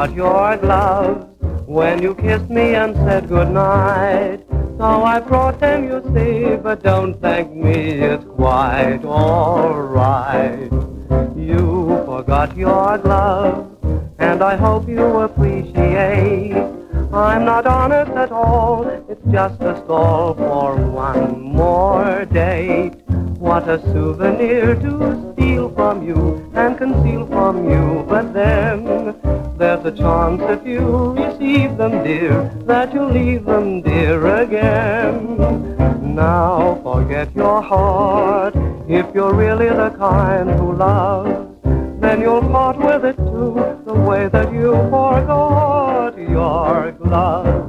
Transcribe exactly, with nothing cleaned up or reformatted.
forgot your gloves when you kissed me and said goodnight. So I brought them, you see, but don't thank me, it's quite all right. You forgot your gloves, and I hope you appreciate I'm not honest at all, it's just a stall for one more date. What a souvenir to steal from you and conceal from you, but then there's a chance if you receive them, dear, that you'll leave them, dear, again. Now forget your heart, if you're really the kind who loves, then you'll part with it too, the way that you forgot your gloves.